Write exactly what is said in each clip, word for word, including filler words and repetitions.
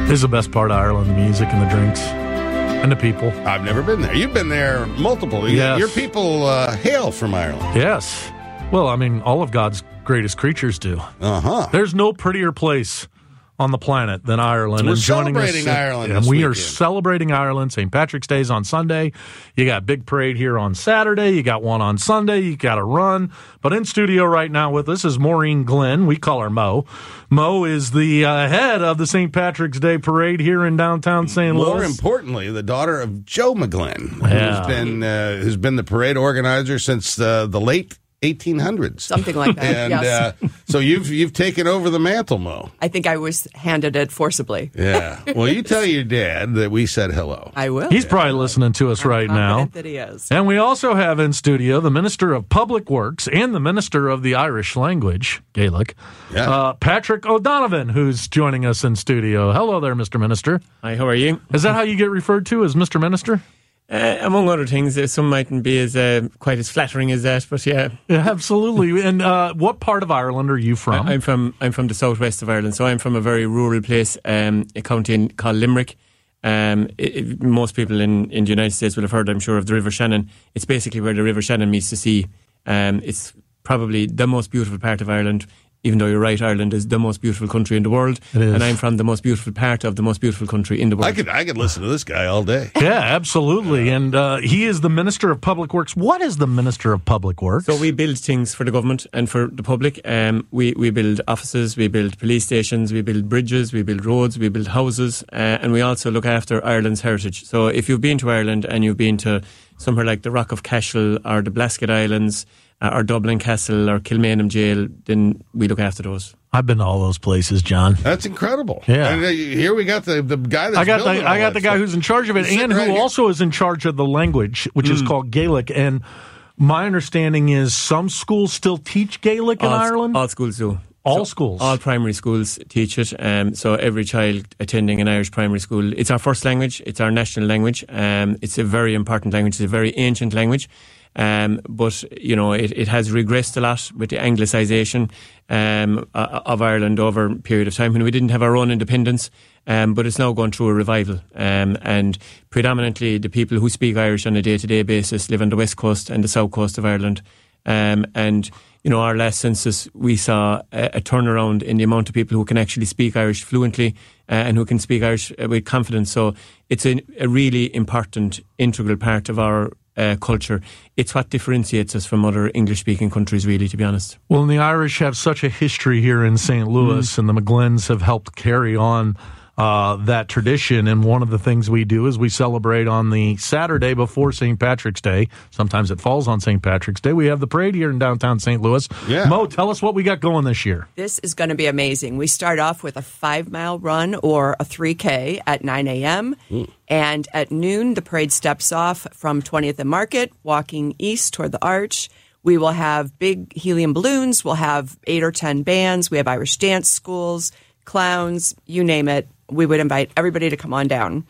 This is the best part of Ireland, the music and the drinks and the people. I've never been there. You've been there multiple. Yes. Your people uh, hail from Ireland. Yes. Well, I mean, all of God's greatest creatures do. Uh-huh. There's no prettier place on the planet than Ireland. We're and joining celebrating us, Ireland And this we weekend. are celebrating Ireland. Saint Patrick's Day is on Sunday. You got big parade here on Saturday. You got one on Sunday. You got to run. But in studio right now with us is Maureen Glenn. We call her Mo. Mo is the uh, head of the Saint Patrick's Day parade here in downtown Saint Louis. More importantly, the daughter of Joe McGlynn, Yeah. who's been uh, who's been the parade organizer since uh, the late eighteen hundreds. Something like that, And yes. uh, so you've you've taken over the mantle, Mo. I think I was handed it forcibly. Yeah. Well, you tell your dad that we said hello. I will. He's probably listening to us I'm right now. confident that he is. And we also have in studio the Minister of Public Works and the Minister of the Irish Language, Gaelic, Yeah. uh, Patrick O'Donovan, who's joining us in studio. Hello there, Mister Minister. Hi, how are you? Is that how you get referred to, as Mister Minister? Uh, among other things, uh, some mightn't be as uh, quite as flattering as that, but yeah. Yeah, absolutely. And uh, what part of Ireland are you from? I, I'm from I'm from the southwest of Ireland, so I'm from a very rural place, um, a county in, called Limerick. Um, it, it, most people in, in the United States will have heard, I'm sure, of the River Shannon. It's basically where the River Shannon meets the sea. Um, it's probably the most beautiful part of Ireland. Even though you're right, Ireland is the most beautiful country in the world, It is. and I'm from the most beautiful part of the most beautiful country in the world. I could I could listen to this guy all day. Yeah, absolutely. And uh, he is the Minister of Public Works. What is the Minister of Public Works? So we build things for the government and for the public. Um, we, we build offices, we build police stations, we build bridges, we build roads, we build houses, uh, and we also look after Ireland's heritage. So if you've been to Ireland and you've been to somewhere like the Rock of Cashel or the Blasket Islands uh, or Dublin Castle or Kilmainham Jail, then we look after those. I've been to all those places, John. That's incredible. Yeah. And uh, here we got the, the guy that's I got building the all I got that the guy stuff. who's in charge of it, He's and sitting who right here. also is in charge of the language, which is called Gaelic. And my understanding is some schools still teach Gaelic in all, Ireland. All schools do. All So schools. All primary schools teach it. Um, so every child attending an Irish primary school, it's our first language. It's our national language. Um, it's a very important language. It's a very ancient language. Um, but, you know, it, it has regressed a lot with the anglicisation um, of Ireland over a period of time when we didn't have our own independence. Um, but it's now gone through a revival. Um, and predominantly the people who speak Irish on a day-to-day basis live on the west coast and the south coast of Ireland. Um, and, you know, our last census, we saw a, a turnaround in the amount of people who can actually speak Irish fluently uh, and who can speak Irish uh, with confidence. So it's a, a really important, integral part of our uh, culture. It's what differentiates us from other English-speaking countries, really, to be honest. Well, and the Irish have such a history here in Saint Louis, mm. and the McGlyns have helped carry on Uh, that tradition. And one of the things we do is we celebrate on the Saturday before Saint Patrick's Day. Sometimes it falls on Saint Patrick's Day. We have the parade here in downtown Saint Louis. Yeah. Mo, tell us what we got going this year. This is going to be amazing. We start off with a five-mile run or a three K at nine a.m. Mm. And at noon, the parade steps off from twentieth and Market, walking east toward the Arch. We will have big helium balloons. We'll have eight or ten bands. We have Irish dance schools, clowns, you name it. We would invite everybody to come on down.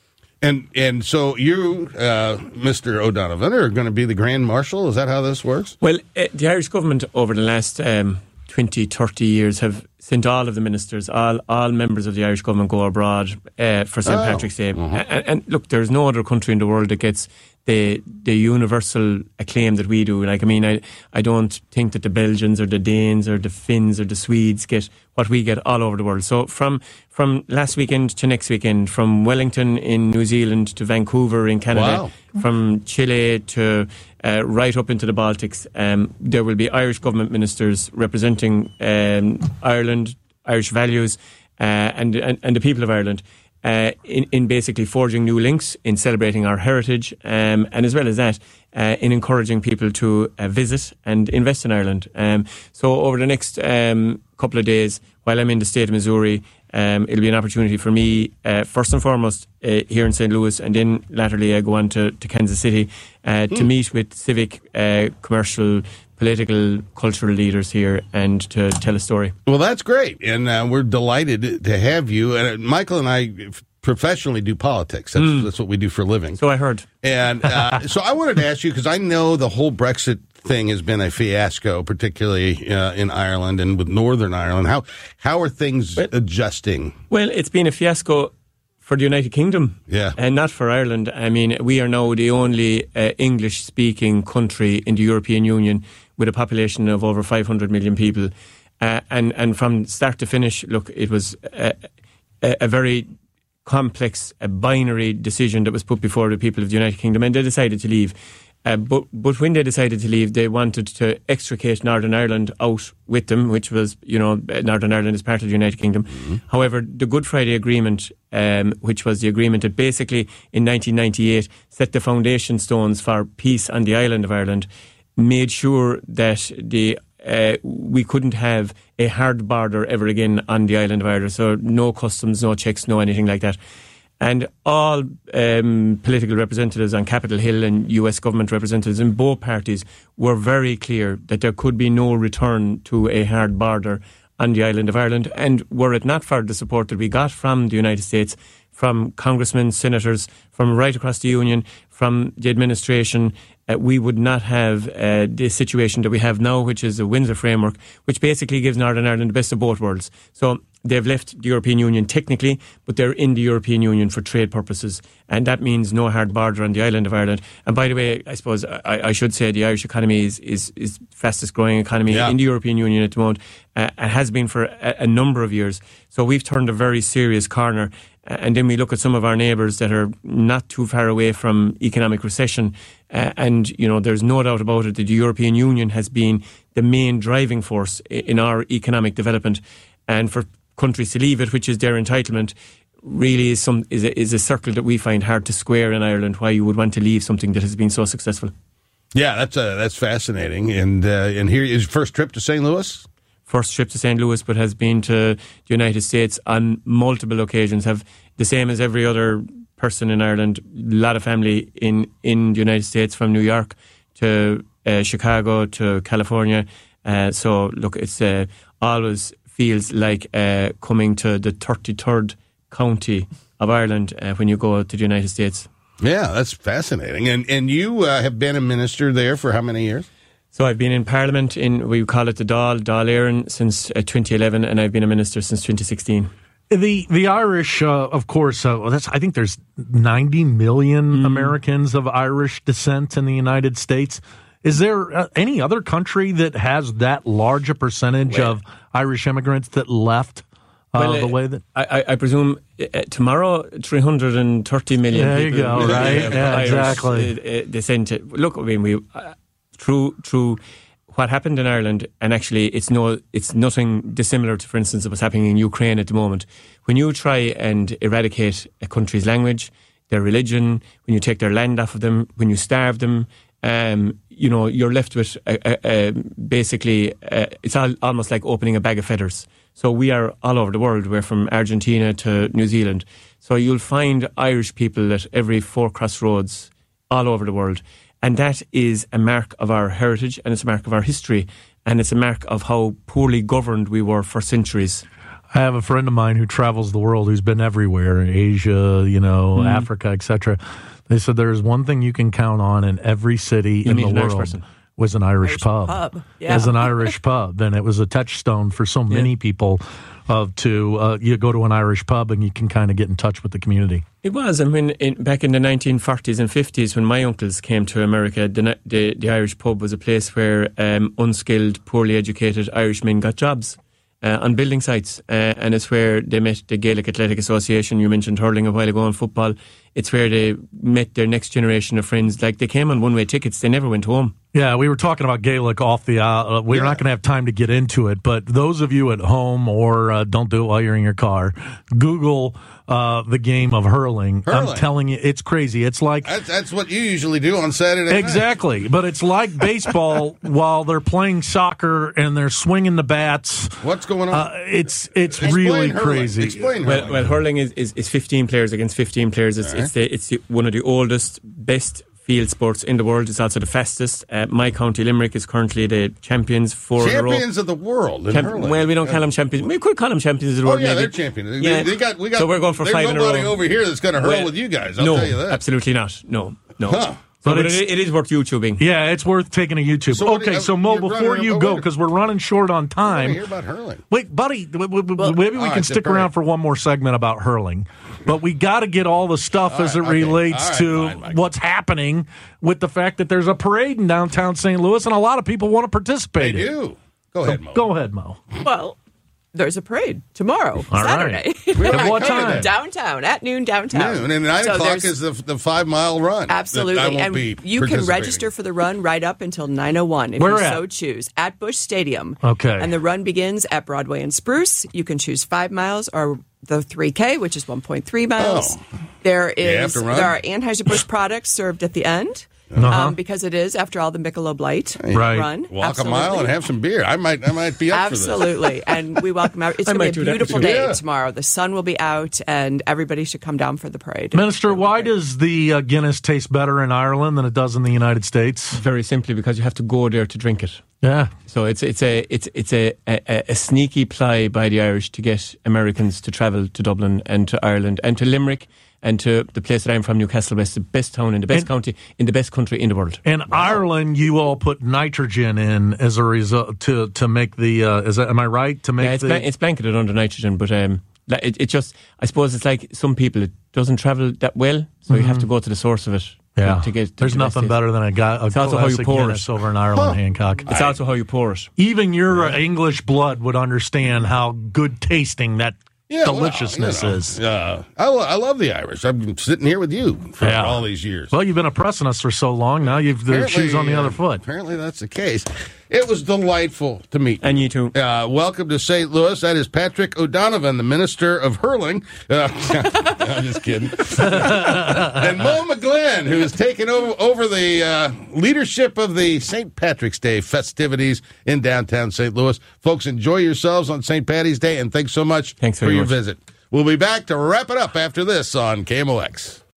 And and so you, uh, Mister O'Donovan, are going to be the Grand Marshal? Is that how this works? Well, uh, the Irish government over the last um, twenty, thirty years have sent all of the ministers, all all members of the Irish government go abroad uh, for Saint Oh. Patrick's Day. Uh-huh. And, and look, there's no other country in the world that gets the the universal acclaim that we do. Like, I mean, I, I don't think that the Belgians or the Danes or the Finns or the Swedes get what we get all over the world. So from from last weekend to next weekend, from Wellington in New Zealand to Vancouver in Canada, Wow. from Chile to uh, right up into the Baltics, um, there will be Irish government ministers representing um, Ireland, Irish values, uh, and, and and the people of Ireland. Uh, in, in basically forging new links, in celebrating our heritage, um, and as well as that, uh, in encouraging people to uh, visit and invest in Ireland. Um, so over the next um, couple of days, while I'm in the state of Missouri, um, it'll be an opportunity for me, uh, first and foremost, uh, here in Saint Louis, and then latterly I go on to, to Kansas City uh, to Mm. meet with civic, uh, commercial, political, cultural leaders here and to tell a story. Well, that's great. And uh, we're delighted to have you. And uh, Michael and I professionally do politics. That's, Mm. that's what we do for a living. So I heard. And uh, so I wanted to ask you, because I know the whole Brexit thing has been a fiasco, particularly uh, in Ireland and with Northern Ireland. How how are things well, adjusting? Well, it's been a fiasco for the United Kingdom, yeah, and not for Ireland. I mean, we are now the only uh, English-speaking country in the European Union with a population of over five hundred million people. Uh, and, and from start to finish, look, it was a, a, a very complex, a binary decision that was put before the people of the United Kingdom, and they decided to leave. Uh, but, but when they decided to leave, they wanted to extricate Northern Ireland out with them, which was, you know, Northern Ireland is part of the United Kingdom. Mm-hmm. However, the Good Friday Agreement, um, which was the agreement that basically in nineteen ninety-eight set the foundation stones for peace on the island of Ireland, made sure that the uh, we couldn't have a hard border ever again on the island of Ireland. So no customs, no checks, no anything like that. And all um, political representatives on Capitol Hill and U S government representatives in both parties were very clear that there could be no return to a hard border on the island of Ireland. And were it not for the support that we got from the United States, from congressmen, senators, from right across the union, from the administration, uh, we would not have uh, the situation that we have now, which is a Windsor framework, which basically gives Northern Ireland the best of both worlds. So they've left the European Union technically, but they're in the European Union for trade purposes. And that means no hard border on the island of Ireland. And by the way, I suppose I, I should say the Irish economy is is, is fastest growing economy yeah. in the European Union at the moment. Uh, and has been for a, a number of years. So we've turned a very serious corner. And then we look at some of our neighbours that are not too far away from economic recession. Uh, and, you know, there's no doubt about it that the European Union has been the main driving force in our economic development. And for countries to leave it, which is their entitlement, really is some is a, is a circle that we find hard to square in Ireland, why you would want to leave something that has been so successful. Yeah, that's uh, that's fascinating. And, uh, and here is your first trip to Saint Louis? First trip to Saint Louis, but has been to the United States on multiple occasions. Have the same as every other person in Ireland. A lot of family in, in the United States, from New York to uh, Chicago to California. Uh, so look, it's uh, always feels like uh, coming to the thirty-third county of Ireland uh, when you go to the United States. Yeah, that's fascinating. And and you uh, have been a minister there for how many years? So I've been in Parliament in, we call it the Dáil, Dáil Éireann, since uh, twenty eleven, and I've been a minister since twenty sixteen. The the Irish, uh, of course, uh, that's I think there's ninety million mm. Americans of Irish descent in the United States. Is there uh, any other country that has that large a percentage well, of Irish immigrants that left uh, well, the way that... I, I presume uh, tomorrow, three hundred thirty million there people... There you go, right? Uh, yeah, Irish, exactly. Uh, uh, descent. Look, I mean, we... Uh, Through through what happened in Ireland, and actually it's no it's nothing dissimilar to, for instance, what's happening in Ukraine at the moment. When you try and eradicate a country's language, their religion, when you take their land off of them, when you starve them, um, you know, you're left with a, a, a basically a, it's all, almost like opening a bag of feathers. So we are all over the world. We're from Argentina to New Zealand. So you'll find Irish people at every four crossroads all over the world. And that is a mark of our heritage, and it's a mark of our history, and it's a mark of how poorly governed we were for centuries. I have a friend of mine who travels the world, who's been everywhere, Asia, you know, mm. Africa, et cetera. They said there's one thing you can count on in every city you in the an world was an Irish, Irish pub. pub. Yeah. As an Irish pub, and it was a touchstone for so many yeah. people. Of to uh, you go to an Irish pub and you can kind of get in touch with the community. It was, and when in, back in the nineteen forties and fifties, when my uncles came to America, the the, the Irish pub was a place where um, unskilled, poorly educated Irishmen got jobs uh, on building sites, uh, and it's where they met the Gaelic Athletic Association. You mentioned hurling a while ago, and football. It's where they met their next generation of friends. Like, they came on one-way tickets; they never went home. Yeah, we were talking about Gaelic off the... Uh, we're yeah. not going to have time to get into it, but those of you at home, or uh, don't do it while you're in your car, Google uh, the game of hurling. hurling. I'm telling you, it's crazy. It's like... That's, that's what you usually do on Saturday night. Exactly, but it's like baseball while they're playing soccer and they're swinging the bats. What's going on? Uh, it's it's Explain really hurling. crazy. Explain well, hurling. well, hurling is, is, is fifteen players against fifteen players. It's, right. it's, the, it's the, one of the oldest, best field sports in the world. It's also the fastest. Uh, my county Limerick is currently the champions four champions in a row. of the world in Champ- hurling. Well, we don't yeah. call them champions. We could call them champions of the oh world. yeah, maybe. they're champions. Yeah. They, they got, we got, so we're going for there's five in a row. nobody over here that's going to hurl well, with you guys. I'll no, tell you that. Absolutely not. No, no. Huh. But But it's, it, it is worth YouTubing. yeah, it's worth taking a YouTube. So what do okay, you- so Mo, you're before running- you oh, go, wait. because we're running short on I want time. to hear about hurling. Wait, buddy, w- w- w- Well- maybe we All can right, stick the parade. around for one more segment about hurling. But we got to get all the stuff All as it right, okay. relates All right, to fine, Michael. what's happening with the fact that there's a parade in downtown Saint Louis, and a lot of people want to They participate in it. do. Go ahead, Mo. Go ahead, Mo. Well, there's a parade tomorrow, All right. Saturday. Where am At I what coming time? then? Downtown, at noon downtown. Noon, and nine So o'clock there's- is the the five mile run. that Absolutely. I won't And be you can participating. register for the run right up until nine oh one if Where you at? so choose. At Busch Stadium. Okay. And the run begins at Broadway and Spruce. You can choose five miles or the three K, which is one point three miles. Oh. There You have is to run? there are Anheuser-Busch products served at the end. Uh-huh. Um, because it is, after all, the Michelob Light Right. run. Walk Absolutely. a mile and have some beer. I might I might be up for this. Absolutely. And we welcome out. It's I going to might be a do that beautiful too. day Yeah. tomorrow. The sun will be out, and everybody should come down for the parade. Minister, why does the uh, Guinness taste better in Ireland than it does in the United States? Very simply because you have to go there to drink it. Yeah. So it's it's a it's it's a, a, a sneaky ply by the Irish to get Americans to travel to Dublin and to Ireland and to Limerick and to the place that I'm from, Newcastle West, the best town in the best And- county in the best country in the world. In Ireland, you all put nitrogen in as a result to to make the. Uh, is that, am I right? To make Yeah, it's, the. blan- it's blanketed under nitrogen, but um, like, it, it just I suppose it's like some people it doesn't travel that well, so you have to go to the source of it. to- yeah. to get. To There's get nothing this. better than a guy. A It's also how you classic pour it. Guinness over in Ireland, Hancock. It's also how you pour it. Even your uh, English blood would understand how good tasting that Yeah, well, deliciousness you know, is. Uh, I, lo- I love the Irish. I've been sitting here with you for Yeah. all these years. Well, you've been oppressing us for so long. Now you've the Apparently, shoes on the uh, other foot. Apparently that's the case. It was delightful to meet you. And you too. Uh, welcome to Saint Louis. That is Patrick O'Donovan, the Minister of Hurling. Uh, I'm just kidding. And Mo McGlynn, who has taken over, over the uh, leadership of the Saint Patrick's Day festivities in downtown Saint Louis. Folks, enjoy yourselves on Saint Patty's Day, and thanks so much Thanks for very your much. visit. We'll be back to wrap it up after this on K M O X.